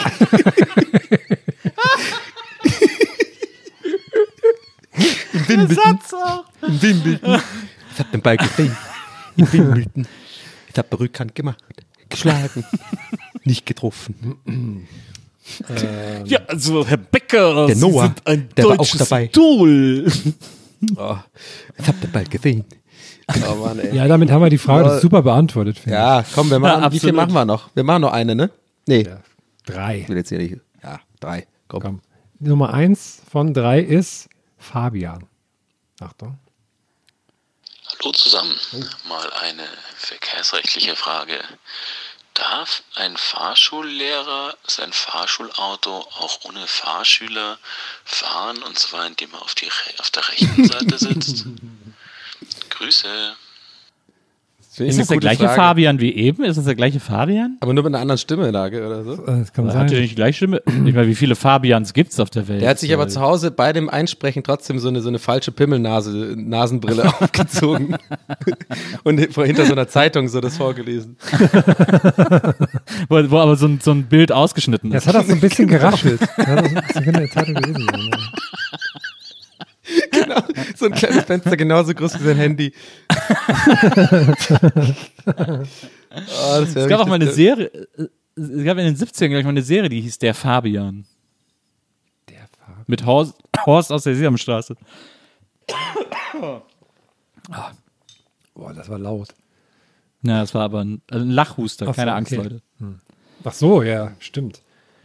Im Wimbledon. Ich hab den Ball gesehen. In Wimbledon. Ich hab Rückhand gemacht. Geschlagen. Nicht getroffen. Ja, also Herr Becker, Der Sie Noah, sind ein der war auch deutsches dabei. Idol. Oh, ich hab den Ball gesehen. Oh Mann, ey. Ja, damit haben wir die Frage doch super beantwortet. finde Ja, komm, wir machen, wie viel absolut. machen wir noch? Wir machen noch eine, ne? Nee. ich. 3. Ich will jetzt hier nicht. Ja, 3. Komm. Nummer 1 von 3 ist Fabian. Achtung. Hallo zusammen. Mal eine verkehrsrechtliche Frage. Darf ein Fahrschullehrer sein Fahrschulauto auch ohne Fahrschüler fahren, und zwar indem er auf der rechten Seite sitzt? Grüße. Ist das der gleiche Fabian wie eben? Ist das der gleiche Fabian? Aber nur mit einer anderen Stimmlage oder so? Das kann Hat sein. der nicht die gleiche Stimme? Ich meine, wie viele Fabians gibt es auf der Welt? Der hat sich aber zu Hause bei dem Einsprechen trotzdem so eine falsche Nasenbrille aufgezogen und hinter so einer Zeitung so das vorgelesen. wo aber so ein Bild ausgeschnitten ist. Das hat auch so ein bisschen geraschelt. Das hat auch so ein bisschen in der Zeitung gelesen. Genau, so ein kleines Fenster, genauso groß wie sein Handy. Es gab auch mal eine Serie, es gab in den 70ern, glaube ich, mal eine Serie, die hieß Der Fabian. Der Fabian. Mit Horst aus der Sesamstraße. Boah, das war laut. Ja, das war aber ein Lachhuster, Ach so, keine Angst, okay. Leute. Ach so, ja, stimmt.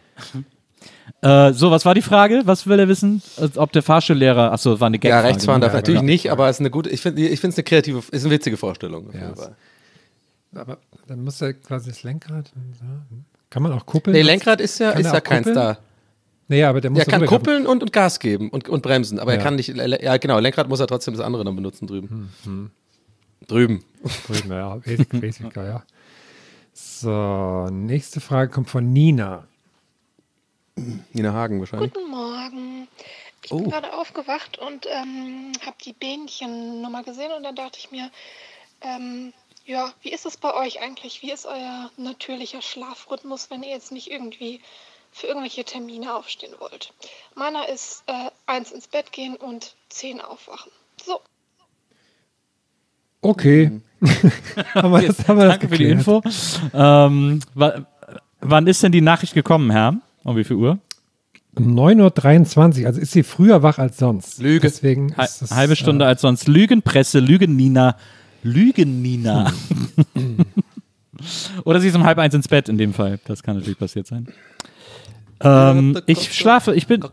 So, was war die Frage? Was will er wissen? Ob der Fahrschullehrer, achso, war eine Gagfrage. Ja, rechts fahren darf Ja, natürlich genau. nicht, aber es ist eine gute, ich finde es eine kreative, ist eine witzige Vorstellung. Auf jeden Fall. Aber dann muss er quasi das Lenkrad. Kann man auch kuppeln? Nee, Lenkrad ist ja keins kuppeln? da. Naja, aber der muss Er kann rübergreifen. kuppeln und Gas geben und bremsen, aber er Ja. kann nicht, ja genau, Lenkrad muss er trotzdem das andere dann benutzen drüben. Drüben. Drüben, ja, basic, ja. So, nächste Frage kommt von Nina. Nina Hagen wahrscheinlich. Guten Morgen. Ich bin gerade aufgewacht und habe die Bähnchennummer gesehen und dann dachte ich mir, ja, wie ist es bei euch eigentlich? Wie ist euer natürlicher Schlafrhythmus, wenn ihr jetzt nicht irgendwie für irgendwelche Termine aufstehen wollt? Meiner ist 1 ins Bett gehen und 10 aufwachen. So. Okay. haben wir das Danke für die geklärt. Info. Wann ist denn die Nachricht gekommen, Herr? Um wie viel Uhr? Um 9:23 Uhr, also ist sie früher wach als sonst. Lüge. Deswegen ist das, Halbe Stunde als sonst. Lügenpresse, Lügen-Nina. Oder sie ist um 12:30 ins Bett in dem Fall. Das kann natürlich passiert sein. Ich schlafe, ich bin...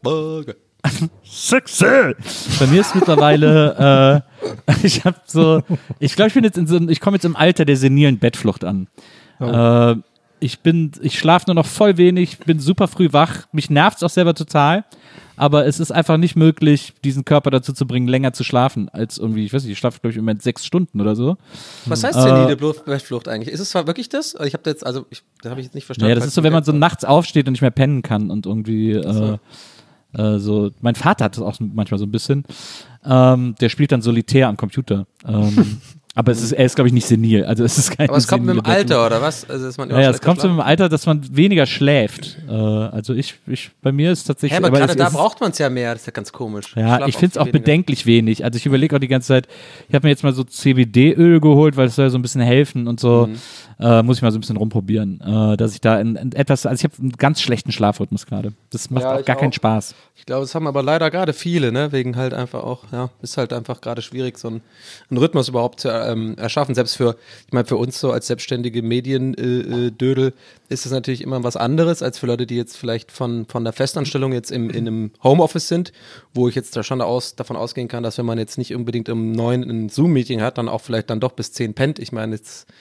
Sexy! Bei mir ist mittlerweile, ich glaube, ich komme jetzt im Alter der senilen Bettflucht an. Ich schlafe nur noch voll wenig, bin super früh wach, mich nervt's auch selber total, aber es ist einfach nicht möglich, diesen Körper dazu zu bringen, länger zu schlafen, als irgendwie, ich weiß nicht, ich schlafe, glaube ich, im Moment 6 Stunden oder so. Was heißt senile Bettflucht eigentlich? Ist es zwar wirklich das? Ich habe das habe ich jetzt nicht verstanden. Naja, das ist so, wenn man so nachts aufsteht und nicht mehr pennen kann und irgendwie so, mein Vater hat das auch manchmal so ein bisschen. Der spielt dann solitär am Computer. Aber er ist, glaube ich, nicht senil. Also es ist kein Aber es kommt mit dem Alter, oder was? Also, dass man immer ja, es schlechter kommt so mit schlafen? dem Alter, dass man weniger schläft. Also bei mir ist tatsächlich... Aber gerade es da ist- braucht man es ja mehr, das ist ja ganz komisch. Ja, schlaf ich finde es auch viel weniger. bedenklich wenig. Also ich überlege auch die ganze Zeit, ich habe mir jetzt mal so CBD-Öl geholt, weil es soll so ein bisschen helfen und so. Muss ich mal so ein bisschen rumprobieren. Dass ich da in etwas, also ich habe einen ganz schlechten Schlafrhythmus gerade. Das macht Ja, auch ich gar keinen auch. Spaß. Ich glaube, das haben aber leider gerade viele, ne? Wegen halt einfach auch, ja, ist halt einfach gerade schwierig, so einen Rhythmus überhaupt zu erschaffen. Selbst für uns so als selbstständige Mediendödel ist es natürlich immer was anderes, als für Leute, die jetzt vielleicht von der Festanstellung jetzt in einem Homeoffice sind, wo ich jetzt da schon davon ausgehen kann, dass wenn man jetzt nicht unbedingt um 9 ein Zoom-Meeting hat, dann auch vielleicht dann doch bis 10 pennt. Ich meine, jetzt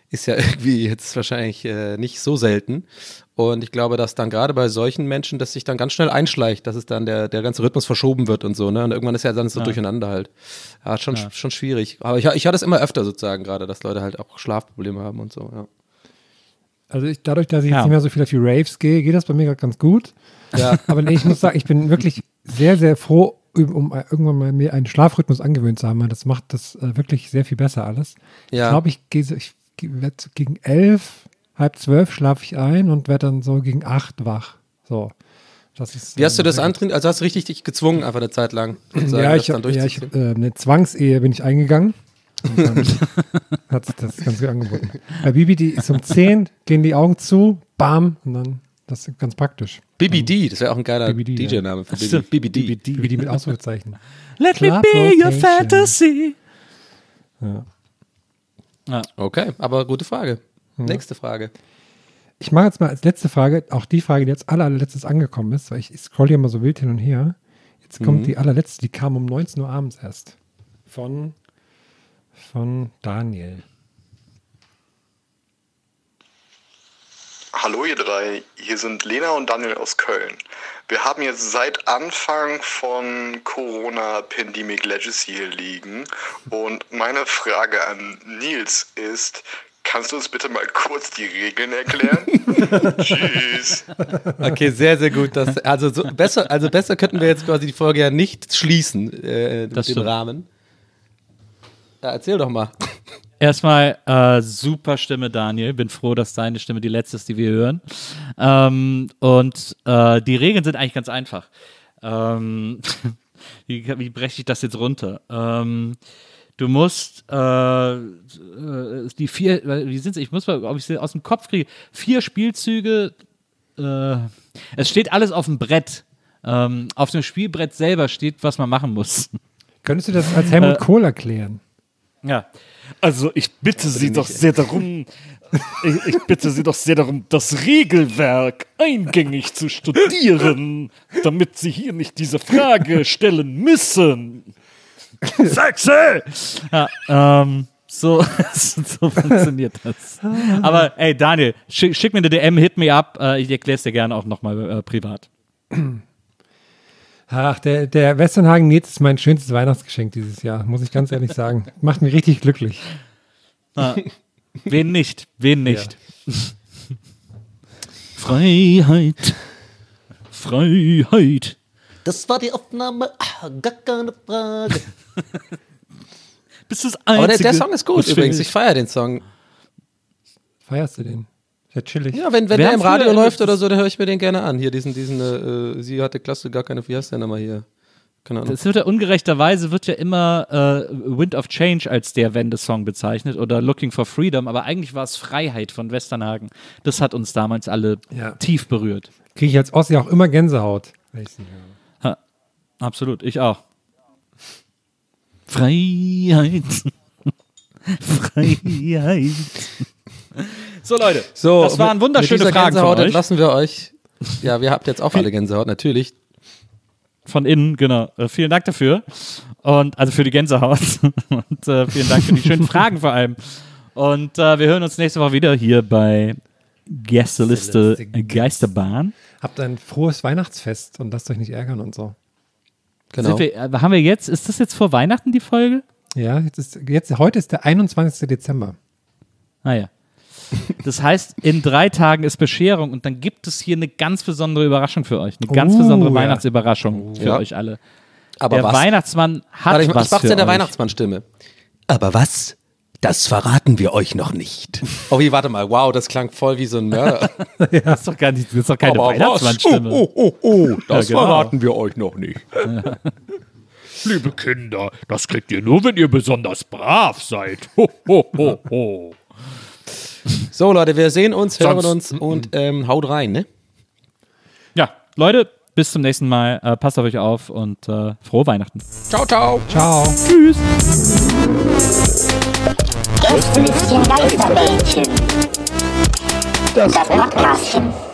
ist ja irgendwie jetzt wahrscheinlich nicht so selten. Und ich glaube, dass dann gerade bei solchen Menschen, dass sich dann ganz schnell einschleicht, dass es dann der ganze Rhythmus verschoben wird und so, ne? Und irgendwann ist ja dann so durcheinander halt. Ja, schon schwierig. Aber ich hatte es immer öfter sozusagen gerade, dass Leute halt auch Schlafprobleme haben und so, ja. Also dadurch, dass ich jetzt nicht mehr so viel auf die Raves gehe, geht das bei mir gerade ganz gut. Ja. Aber ich muss sagen, ich bin wirklich sehr, sehr froh, um irgendwann mal mir einen Schlafrhythmus angewöhnt zu haben. Das macht das wirklich sehr viel besser alles. Ja. Ich glaube, ich werde gegen 11, halb 12 schlafe ich ein und werde dann so gegen 8 wach. So. Das ist, wie hast du das antrainiert? Also hast du richtig dich gezwungen, einfach eine Zeit lang? Ja, ich habe eine Zwangsehe bin ich eingegangen. Und dann hat sich das Ganze angeboten. Bei Bibi, die ist um 10, gehen die Augen zu, bam, und dann, das ist ganz praktisch. BBD, das wäre auch ein geiler BBD, DJ-Name für BBD. BBD mit Ausrufezeichen. Let me be your fantasy. Ja. Okay, aber gute Frage. Nächste Frage. Ich mache jetzt mal als letzte Frage, auch die Frage, die als allerletztes angekommen ist, weil ich scroll hier mal so wild hin und her. Jetzt kommt die allerletzte, die kam um 19 Uhr abends erst. Von Daniel. Hallo ihr drei, hier sind Lena und Daniel aus Köln. Wir haben jetzt seit Anfang von Corona-Pandemic Legacy hier liegen und meine Frage an Nils ist, kannst du uns bitte mal kurz die Regeln erklären? Tschüss. Okay, sehr, sehr gut. Besser könnten wir jetzt quasi die Folge ja nicht schließen mit dem Rahmen. Ja, erzähl doch mal. Erstmal super Stimme, Daniel. Bin froh, dass deine Stimme die letzte ist, die wir hören. Die Regeln sind eigentlich ganz einfach. Wie breche ich das jetzt runter? Du musst die 4, wie sind es? Ich muss mal, ob ich sie aus dem Kopf kriege. 4 Spielzüge. Es steht alles auf dem Brett. Auf dem Spielbrett selber steht, was man machen muss. Könntest du das als Helmut Kohl erklären? Ja, also ich bitte Sie doch sehr darum, das Regelwerk eingängig zu studieren, damit Sie hier nicht diese Frage stellen müssen. Sechse! Ja, so funktioniert das. Aber ey, Daniel, schick mir eine DM, hit me up, ich erkläre es dir gerne auch nochmal privat. Ach, der Westernhagen Nils ist mein schönstes Weihnachtsgeschenk dieses Jahr, muss ich ganz ehrlich sagen. Macht mich richtig glücklich. Wen nicht? Ja. Freiheit. Das war die Aufnahme, gar keine Frage. Bist das Aber Einzige, der Song ist gut übrigens, ich feiere den Song. Feierst du den? Sehr chillig. Ja, wenn der im Radio läuft oder so, dann höre ich mir den gerne an. Hier sie hatte klasse, gar keine, wie heißt der nochmal hier? Keine Ahnung. Das wird ja ungerechterweise immer Wind of Change als der Wendesong bezeichnet oder Looking for Freedom, aber eigentlich war es Freiheit von Westernhagen. Das hat uns damals alle tief berührt. Kriege ich als Ossi auch immer Gänsehaut. Ha, absolut, ich auch. Freiheit. Freiheit. So Leute, das waren wunderschöne Fragen von euch. Lassen wir euch. Ja, ihr habt jetzt auch alle Gänsehaut, natürlich. Von innen, genau. Vielen Dank dafür. Und also für die Gänsehaut. Und vielen Dank für die schönen Fragen vor allem. Und wir hören uns nächste Woche wieder hier bei Gästeliste Geisterbahn. Habt ein frohes Weihnachtsfest und lasst euch nicht ärgern und so. Genau. Ist das jetzt vor Weihnachten die Folge? Ja, heute ist der 21. Dezember. Ah ja. Das heißt, in 3 Tagen ist Bescherung und dann gibt es hier eine ganz besondere Überraschung für euch. Eine ganz besondere Weihnachtsüberraschung für euch alle. Aber der Weihnachtsmann hat was für euch. Ich mach's in der Weihnachtsmannstimme. Aber was? Das verraten wir euch noch nicht. Oh, warte mal. Wow, das klang voll wie so ein Mörder. Das ist doch keine Weihnachtsmannstimme. Das verraten wir euch noch nicht. Ja. Liebe Kinder, das kriegt ihr nur, wenn ihr besonders brav seid. Ho, ho, ho, ho. So, Leute, wir sehen uns, hören uns und haut rein, ne? Ja, Leute, bis zum nächsten Mal. Passt auf euch auf und frohe Weihnachten. Ciao, ciao. Ciao. Tschüss. Gästelistchen Geisterbällchen. Das Podcastchen.